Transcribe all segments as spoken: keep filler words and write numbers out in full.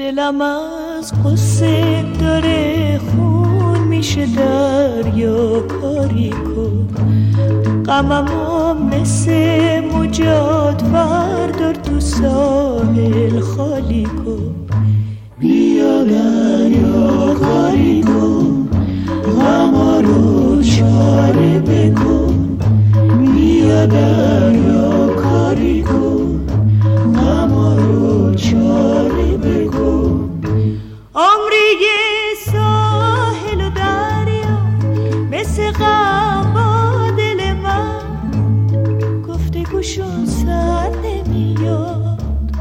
دلم از قصه داره خون میشه دریا کاری کن، غممو مثل مجاد بردار تو ساحل خالی کن. بیا دریا کاری کن، غما رو چاره بکن. بیا دریا کاری کن، غما رو چاره بکن. عمری ساحل و دریا مثل غم با دل من، گفته گوشون سر نمیاد.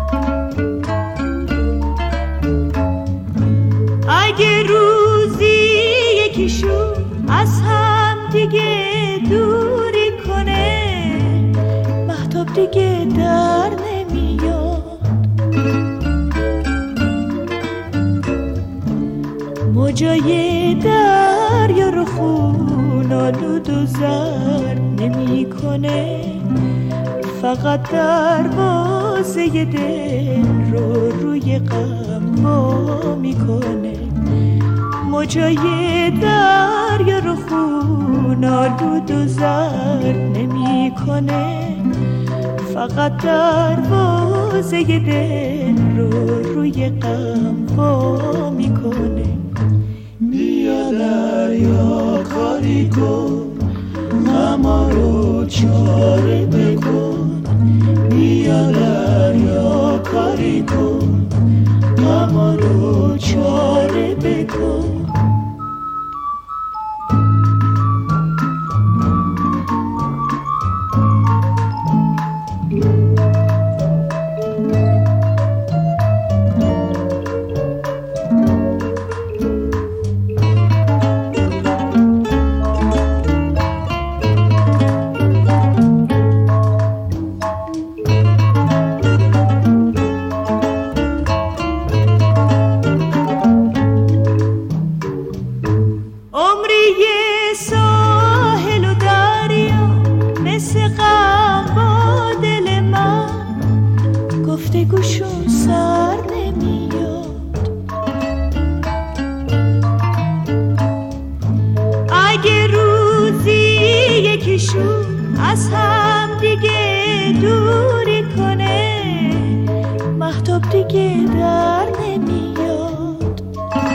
اگه روزی یکیشون از هم دیگه دوری کنه، مهتاب دیگه در نمیاد. موجای دریا رو خون آلود و زرد نمی کنه، فقط دروازه دل رو روی غم وا میکنه. موجای دریا رو خون آلود و زرد نمی کنه، فقط دروازه دل رو روی غم وا میکنه. بیا دریا کاری کن، غما رو چاره بکن. بیا دریا کاری کن، غما رو چاره بکن. از هم دیگه دوری کنه، مهتاب دیگه در نمیاد.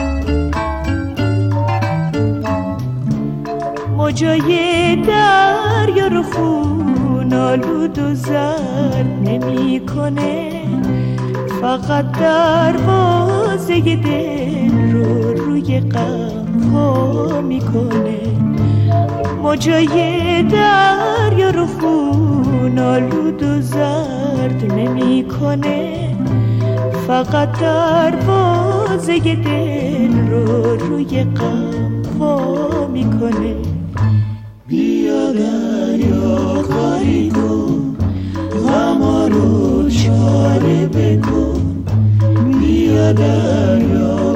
موجای دریا رو خون آلود و زرد نمی کنه، فقط دروازه دل رو روی غم وا میکنه. موجای دریا رو خون آلود و زرد نمی کنه، فقط دروازه دل رو روی غم وا میکنه. بیا دریا کاری کن، غما رو چاره بکن. بیا دریا